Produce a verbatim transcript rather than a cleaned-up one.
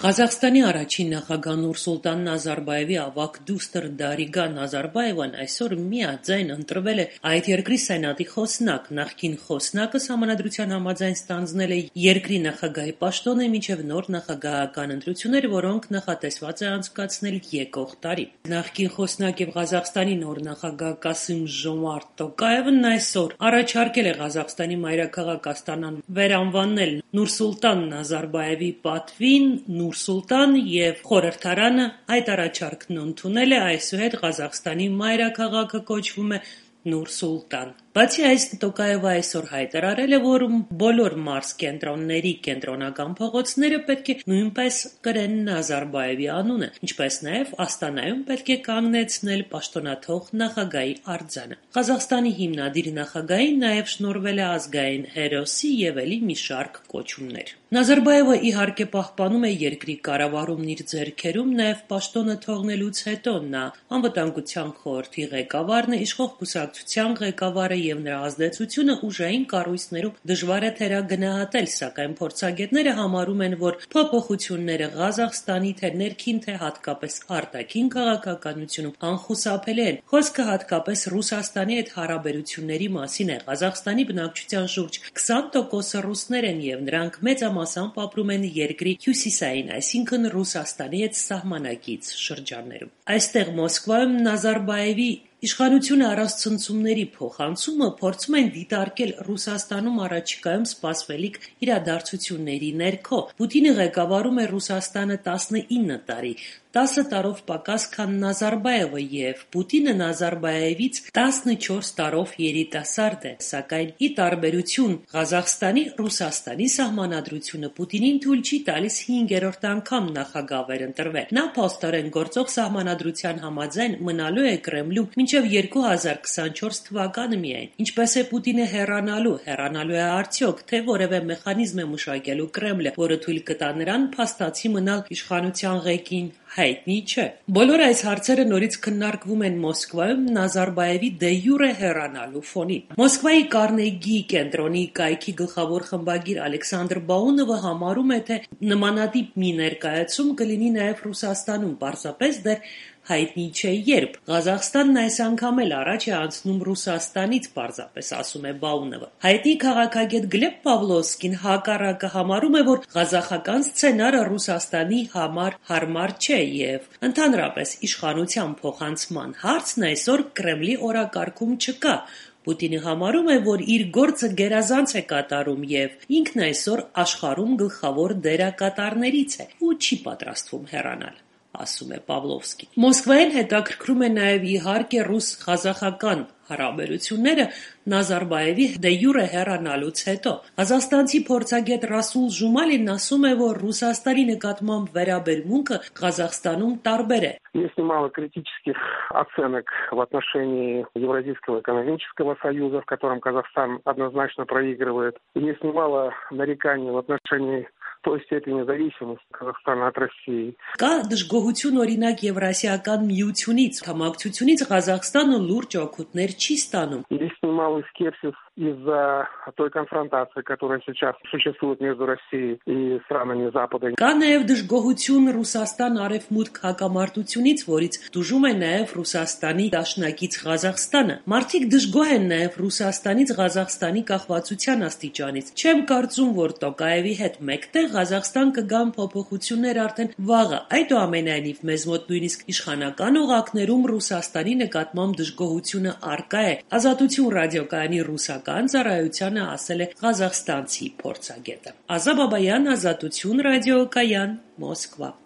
Ղազախստանի առաջին նախագահ Նուրսուլտան Նազարբաևի ավագ դուստր Դարիգա Նազարբաևան այսօր միաձայն ընտրվել է այդ երկրի սենատի խոսնակ։ Նախկին խոսնակը Սահմանադրության համաձայն ստանձնել է երկրի նախագահի պաշտոնը մինչև նոր նախագահական ընտրություններ, որոնք նախատեսված է անցկացնել եկող տարի։ Նախկին խոսնակ եւ Ղազախստանի նոր նախագահ Կասիմ-Ժոմարտ Տոկաևն այսօր առաջարկել է Ղազախստանի մայրաքաղաք Աստանան վերանվանել Նուրսուլտան Նազարբաևի պատվին Նուրսուլտան եւ խորհրդարանը այդ առաջարկն ընդունել է, այսուհետ Ղազախստանի մայրաքաղաքը կոչվում է Նուրսուլտան։ Բացի այս, Տոկաևը այսօր հայտարարել է, որ բոլոր մարզ կենտրոնների կենտրոնական փողոցները պետք է նույնպես կրեն Նազարբաևի անունը, ինչպես նաև Աստանայում պետք է կանգնեցնել պաշտոնաթող նախագահի արձանը։ Ղազախստանի հիմնադիր նախագահին նաև շնորհվել է ազգային հերոսի եւ ելի մի շարք կոչումներ։ Նազարբաևը իհարկե պահպանում է երկրի կառավարումն իր ձեռքերում, նաև պաշտոնը թողնելուց հետո նա անվտանգության խորհրդի ղեկավարն է, իշխող կուսակցության ղեկավարը եւ նրա ազդեցությունը ուժային կառույցներում դժվար է թերագնահատել, սակայն փորձագետները համարում են, որ փոփոխությունները Ղազախստանի թե ներքին, թե հատկապես արտաքին քաղաքականությունում անխուսափելի են։ Խոսքը հատկապես Ռուսաստանի հետ հարաբերությունների մասին է։ Ղազախստանի բնակչության շուրջ քսան տոկոսը ռուսներ են եւ նրանք մեծամասամբ ապրում են երկրի հյուսիսային, այսինքն Ռուսաստանի հետ սահմանակից շրջաններում։ Այստեղ Մոսկվայում Նազարբաևի իշխանությունը առանց ցնցումների փոխանցումը փորձում են դիտարկել Ռուսաստանում առաջիկայում սպասվելիք իրադարձությունների ներքո։ Պուտինը ղեկավարում է Ռուսաստանը տասնինը տարի, տասը տարով պակաս, քան Նազարբաևը, եւ Պուտինը Նազարբաևից տասնչորս տարով երիտասարդ է, սակայն ի տարբերություն Ղազախստանի, Ռուսաստանի սահմանադրությունը Պուտինին թույլ չի տալիս հինգերորդ անգամ նախագահ վերընտրվել։ Նա փաստորեն գործող սահմանադրության համաձայն մնալու է Կրեմլում մինչև երկու հազար քսանչորս թվականը միայն։ Ինչպես է Պուտինը հեռանալու, հեռանալու է արդյոք, թե որևէ մեխանիզմ է մշակելու Կրեմլը, որը թույլ կտա նրան փաստացի մնալ իշխանության ղեկին, հայտնի չէ։ Բոլոր այս հարցերը նորից քննարկվում են Մոսկվայում Նազարբաևի դե յուրե հեռանալու ֆոնին։ Մոսկվայի Կարնեգի կենտրոնի կայքի գլխավոր խմբագիր Ալեքսանդր Բաունովը համարում է, թե նմանատիպ մի ներկայացում կլինի նաև Ռուսաստանում, պարզապես դեռ հայտնի չէ երբ։ Ղազախստանն այս անգամ էլ առաջ է անցնում Ռուսաստանից, պարզապես ասում է Բաունովը։ Հայտնի քաղաքագետ Գլեբ Պավլովսկին հակառակը համարում է, որ ղազախական սցենարը Ռուսաստանի համար հարմար չէ եւ ընդհանրապես իշխանության փոխանցման հարցն այսօր Կրեմլի օրակարգում չկա։ Պուտինը համարում է, որ իր գործը գերազանց է կատարում եւ ինքն այսօր աշխարհում գլխավոր դերակատարներից է ու չի պատրաստվում հեռանալ, ասում է Պավլովսկին։ Մոսկվային հետաքրքրում է նաև իհարկե ռուս-ղազախական հարաբերությունները Նազարբաևի դե յուրե հեռանալուց հետո։ Ղազախստանցի փորձագետ Ռասուլ Ժումալին ասում է, որ Ռուսաստանի նկատմամբ վերաբերմունքը Ղազախստանում տարբեր է։ Есть немало критических оценок в отношении Евразийского экономического союза, в котором Казахстан однозначно проигрывает. Есть немало нареканий в отношении той степени зависимости Казахстана от России. Կա դժգոհություն օրինակ Եվրասիական միությունից, համակցությունից Ղազախստանը լուրջ օգուտներ չի ստանում։ Есть немалый скепсис из-за той конфронтации, которая сейчас существует между Россией и странами Запада. Կա նաև դժգոհություն Ռուսաստան-Արևմուտք հակամարտությունից, որից դժում է նաև Ռուսաստանի դաշնակից Ղազախստանը։ Մարդիկ դժգոհ են նաև Ռուսաստանից Ղազախստանի կախվածության աստիճանից։ Չեմ կարծում, որ Տոկաևի հետ մեկտեղ Ղազախստան կգան փոփոխություններ արդեն վաղը։ Այդուամենայնիվ մեզ մոտ նույնիսկ իշխանական օղակներում Ռուսաստանի նկատմամբ դժգոհությունը առկա է։ Ազատություն ռադիոկայանի ռուսական ծառայությանը ասել է ղազախստանցի փորձագետը։ Ազա Բաբայան, Ազատություն ռադիոկայան, Մոսկվա։